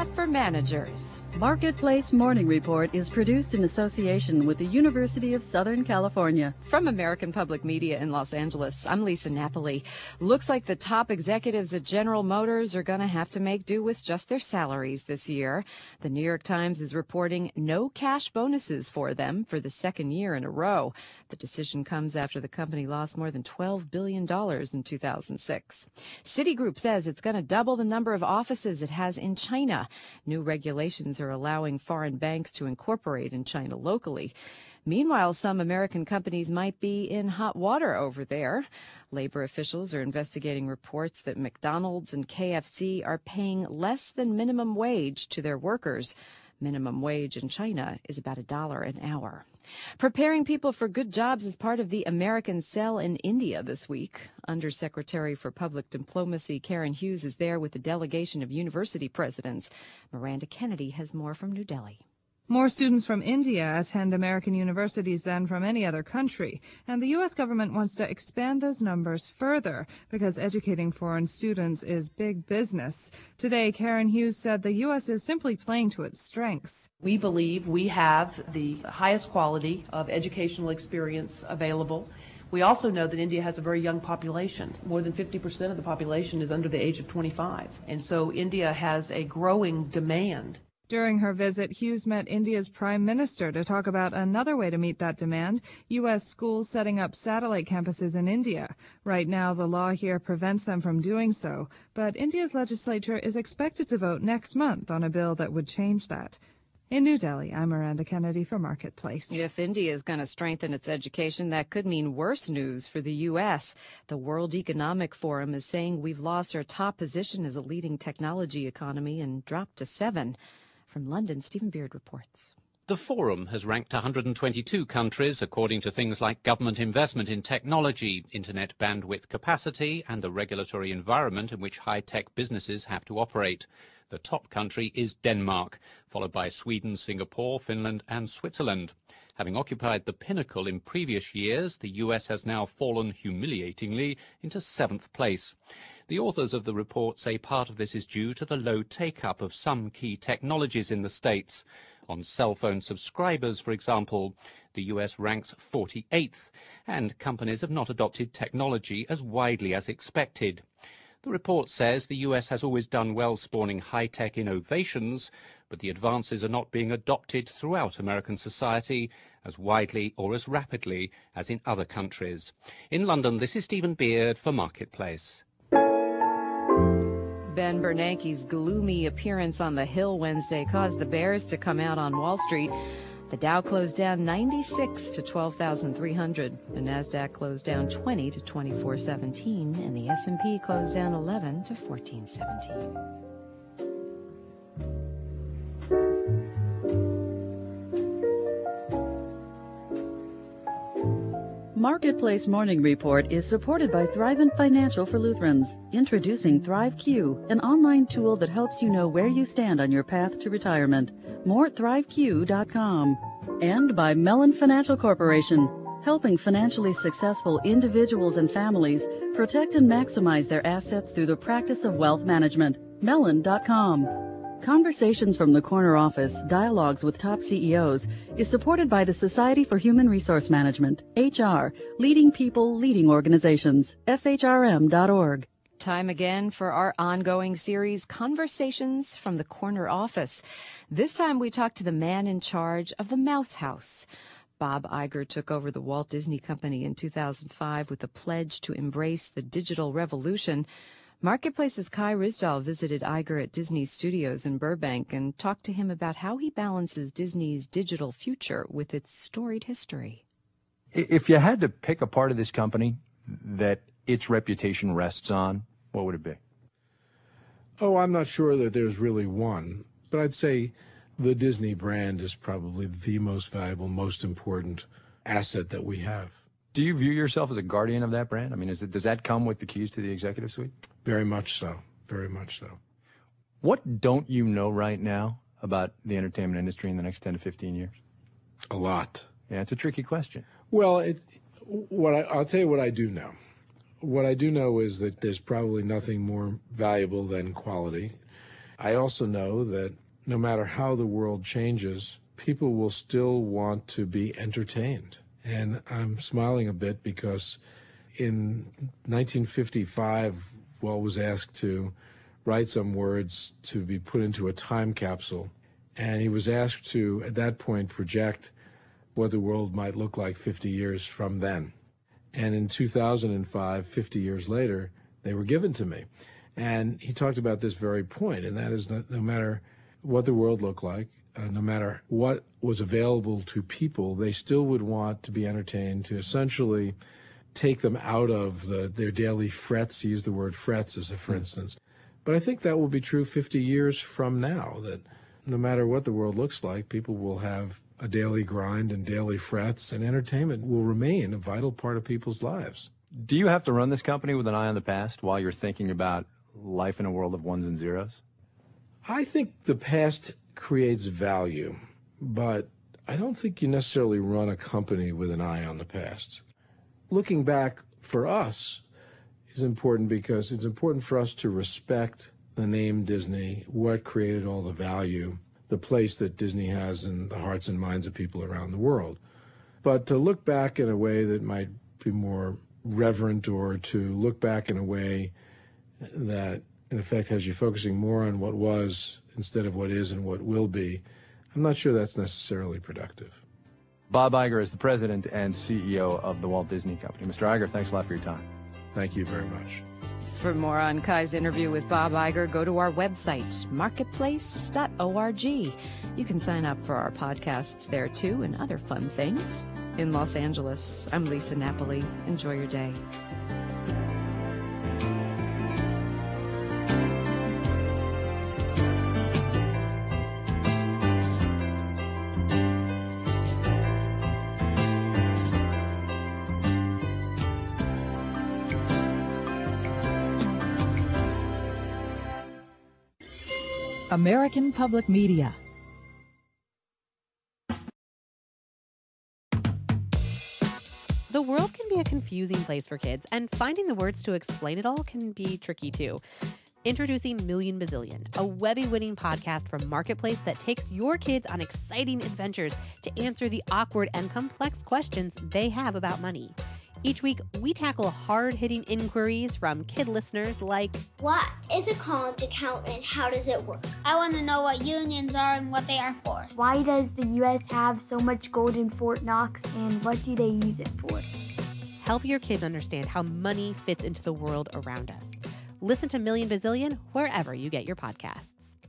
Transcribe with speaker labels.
Speaker 1: for managers.
Speaker 2: Marketplace Morning Report is produced in association with the University of Southern California.
Speaker 1: From American Public Media in Los Angeles, I'm Lisa Napoli. Looks like the top executives at General Motors are going to have to make do with just their salaries this year. The New York Times is reporting no cash bonuses for them for the second year in a row. The decision comes after the company lost more than $12 billion in 2006. Citigroup says it's going to double the number of offices it has in China. New regulations are allowing foreign banks to incorporate in China locally. Meanwhile, some American companies might be in hot water over there. Labor officials are investigating reports that McDonald's and KFC are paying less than minimum wage to their workers. Minimum wage in China is about $1 an hour. Preparing people for good jobs is part of the American Cell in India this week. Undersecretary for Public Diplomacy Karen Hughes is there with a delegation of university presidents. Miranda Kennedy has more from New Delhi.
Speaker 3: More students from India attend American universities than from any other country, and the U.S. government wants to expand those numbers further because educating foreign students is big business. Today, Karen Hughes said the U.S. is simply playing to its strengths.
Speaker 4: We believe we have the highest quality of educational experience available. We also know that India has a very young population. More than 50% of the population is under the age of 25, and so India has a growing demand.
Speaker 3: During her visit, Hughes met India's Prime Minister to talk about another way to meet that demand, U.S. schools setting up satellite campuses in India. Right now, the law here prevents them from doing so, but India's legislature is expected to vote next month on a bill that would change that. In New Delhi, I'm Miranda Kennedy for Marketplace.
Speaker 1: If India is going to strengthen its education, that could mean worse news for the U.S. The World Economic Forum is saying we've lost our top position as a leading technology economy and dropped to 7. From London, Stephen Beard reports.
Speaker 5: The Forum has ranked 122 countries according to things like government investment in technology, internet bandwidth capacity, and the regulatory environment in which high-tech businesses have to operate. The top country is Denmark, followed by Sweden, Singapore, Finland, and Switzerland. Having occupied the pinnacle in previous years, the US has now fallen humiliatingly into 7th place. The authors of the report say part of this is due to the low take-up of some key technologies in the States. On cell phone subscribers, for example, the US ranks 48th, and companies have not adopted technology as widely as expected. The report says the US has always done well spawning high-tech innovations, but the advances are not being adopted throughout American society as widely or as rapidly as in other countries. In London, this is Stephen Beard for Marketplace.
Speaker 1: Ben Bernanke's gloomy appearance on the Hill Wednesday caused the bears to come out on Wall Street. The Dow closed down 96 to 12,300. The Nasdaq closed down 20 to 2417, and the S&P closed down 11 to 1417.
Speaker 2: Marketplace Morning Report is supported by Thrivent Financial for Lutherans. Introducing ThriveQ, an online tool that helps you know where you stand on your path to retirement. More at ThriveQ.com. And by Mellon Financial Corporation, helping financially successful individuals and families protect and maximize their assets through the practice of wealth management. Mellon.com. Conversations from the Corner Office, Dialogues with Top CEOs, is supported by the Society for Human Resource Management, HR, leading people, leading organizations, shrm.org.
Speaker 1: Time again for our ongoing series, Conversations from the Corner Office. This time we talk to the man in charge of the Mouse House. Bob Iger took over the Walt Disney Company in 2005 with a pledge to embrace the digital revolution. Marketplace's Kai Ryssdal visited Iger at Disney Studios in Burbank and talked to him about how he balances Disney's digital future with its storied history.
Speaker 6: If you had to pick a part of this company that its reputation rests on, what would it be?
Speaker 7: Oh, I'm not sure that there's really one, but I'd say the Disney brand is probably the most valuable, most important asset that we have.
Speaker 6: Do you view yourself as a guardian of that brand? I mean, does that come with the keys to the executive suite?
Speaker 7: Very much so. Very much so.
Speaker 6: What don't you know right now about the entertainment industry in the next 10 to 15 years?
Speaker 7: A lot.
Speaker 6: Yeah, it's a tricky question.
Speaker 7: Well, I'll tell you what I do know. What I do know is that there's probably nothing more valuable than quality. I also know that no matter how the world changes, people will still want to be entertained. And I'm smiling a bit because in 1955, Walt was asked to write some words to be put into a time capsule. And he was asked to, at that point, project what the world might look like 50 years from then. And in 2005, 50 years later, they were given to me. And he talked about this very point, and that is that no matter what the world looked like, no matter what was available to people, they still would want to be entertained, to essentially take them out of their daily frets. He used the word frets as a for instance. But I think that will be true 50 years from now, that no matter what the world looks like, people will have a daily grind and daily frets, and entertainment will remain a vital part of people's lives.
Speaker 6: Do you have to run this company with an eye on the past while you're thinking about life in a world of ones and zeros?
Speaker 7: I think the past creates value, but I don't think you necessarily run a company with an eye on the past. Looking back for us is important because it's important for us to respect the name Disney, what created all the value, the place that Disney has in the hearts and minds of people around the world. But to look back in a way that might be more reverent, or to look back in a way that, in effect, has you focusing more on what was instead of what is and what will be, I'm not sure that's necessarily productive.
Speaker 6: Bob Iger is the president and CEO of the Walt Disney Company. Mr. Iger, thanks a lot for your time.
Speaker 7: Thank you very much.
Speaker 1: For more on Kai's interview with Bob Iger, go to our website, marketplace.org. You can sign up for our podcasts there, too, and other fun things. In Los Angeles, I'm Lisa Napoli. Enjoy your day.
Speaker 8: American Public Media.
Speaker 9: The world can be a confusing place for kids, and finding the words to explain it all can be tricky too. Introducing Million Bazillion, a Webby-winning podcast from Marketplace that takes your kids on exciting adventures to answer the awkward and complex questions they have about money. Each week, we tackle hard-hitting inquiries from kid listeners like,
Speaker 10: what is a college account and how does it work? I want to know what unions are and what they are for.
Speaker 11: Why does the U.S. have so much gold in Fort Knox, and what do they use it for?
Speaker 9: Help your kids understand how money fits into the world around us. Listen to Million Bazillion wherever you get your podcasts.